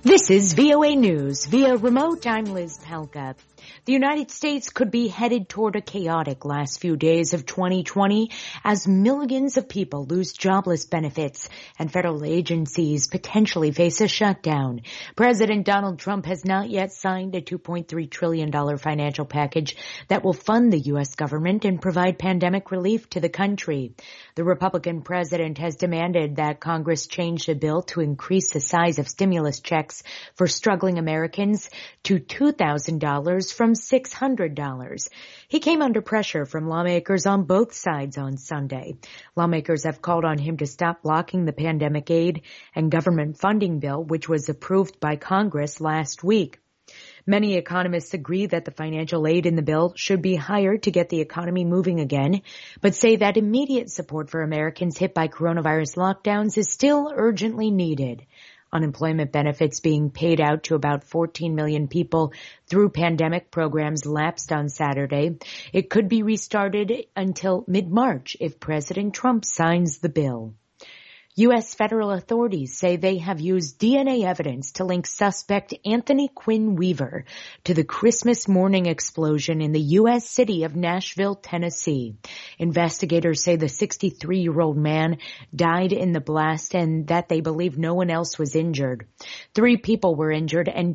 This is VOA News. Via remote, I'm Liz Pelka. The United States could be headed toward a chaotic last few days of 2020 as millions of people lose jobless benefits and federal agencies potentially face a shutdown. President Donald Trump has not yet signed a $2.3 trillion financial package that will fund the U.S. government and provide pandemic relief to the country. The Republican president has demanded that Congress change the bill to increase the size of stimulus checks for struggling Americans to $2,000 from $600. He came under pressure from lawmakers on both sides on Sunday. Lawmakers have called on him to stop blocking the pandemic aid and government funding bill, which was approved by Congress last week. Many economists agree that the financial aid in the bill should be higher to get the economy moving again, but say that immediate support for Americans hit by coronavirus lockdowns is still urgently needed. Unemployment benefits being paid out to about 14 million people through pandemic programs lapsed on Saturday. It could be restarted until mid-March if President Trump signs the bill. U.S. federal authorities say they have used DNA evidence to link suspect Anthony Quinn Weaver to the Christmas morning explosion in the U.S. city of Nashville, Tennessee. Investigators say the 63-year-old man died in the blast and that they believe no one else was injured. 3 people were injured and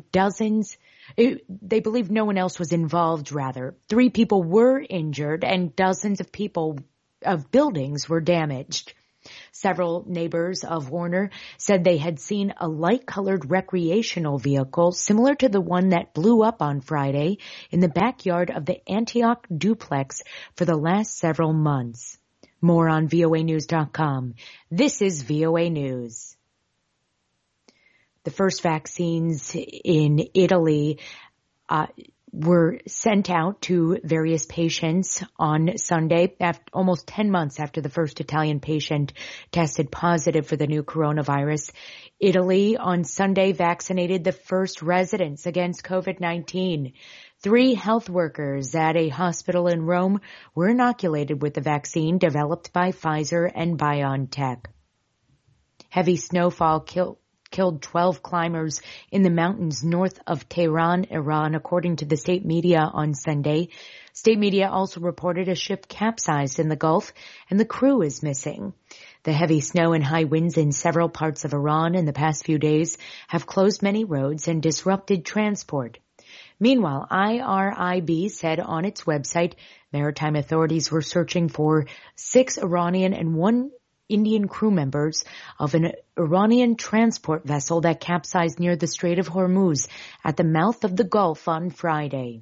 they believe no one else was involved, rather. 3 people were injured and dozens of buildings were damaged. Several neighbors of Warner said they had seen a light-colored recreational vehicle similar to the one that blew up on Friday in the backyard of the Antioch duplex for the last several months. More on voanews.com. This is VOA News. The first vaccines in Italy were sent out to various patients on Sunday, almost 10 months after the first Italian patient tested positive for the new coronavirus. Italy on Sunday vaccinated the first residents against COVID-19. 3 health workers at a hospital in Rome were inoculated with the vaccine developed by Pfizer and BioNTech. Heavy snowfall killed 12 climbers in the mountains north of Tehran, Iran, according to the state media on Sunday. State media also reported a ship capsized in the Gulf and the crew is missing. The heavy snow and high winds in several parts of Iran in the past few days have closed many roads and disrupted transport. Meanwhile, IRIB said on its website maritime authorities were searching for 6 Iranian and 1 Indian crew members of an Iranian transport vessel that capsized near the Strait of Hormuz at the mouth of the Gulf on Friday.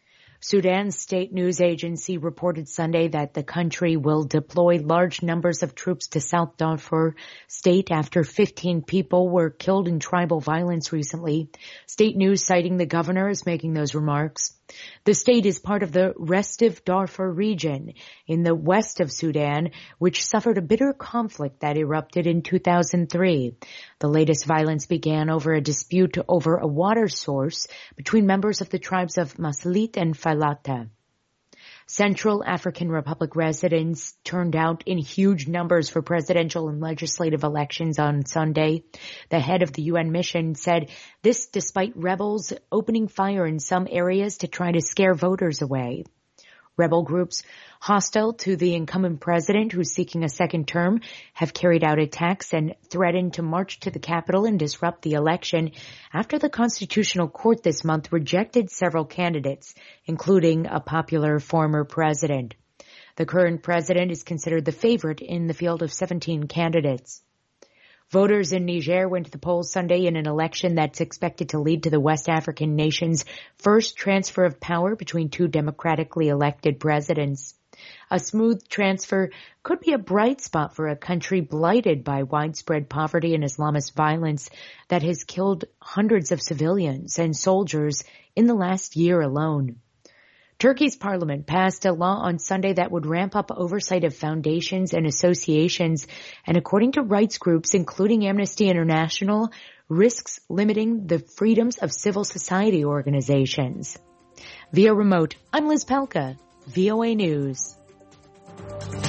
Sudan's state news agency reported Sunday that the country will deploy large numbers of troops to South Darfur state after 15 people were killed in tribal violence recently. State news citing the governor is making those remarks. The state is part of the Restif Darfur region in the west of Sudan, which suffered a bitter conflict that erupted in 2003. The latest violence began over a dispute over a water source between members of the tribes of Masalit and Falata. Central African Republic residents turned out in huge numbers for presidential and legislative elections on Sunday. The head of the UN mission said this despite rebels opening fire in some areas to try to scare voters away. Rebel groups hostile to the incumbent president who's seeking a second term have carried out attacks and threatened to march to the Capitol and disrupt the election after the Constitutional Court this month rejected several candidates, including a popular former president. The current president is considered the favorite in the field of 17 candidates. Voters in Niger went to the polls Sunday in an election that's expected to lead to the West African nation's first transfer of power between 2 democratically elected presidents. A smooth transfer could be a bright spot for a country blighted by widespread poverty and Islamist violence that has killed hundreds of civilians and soldiers in the last year alone. Turkey's parliament passed a law on Sunday that would ramp up oversight of foundations and associations, and according to rights groups, including Amnesty International, risks limiting the freedoms of civil society organizations. Via remote, I'm Liz Pelka, VOA News.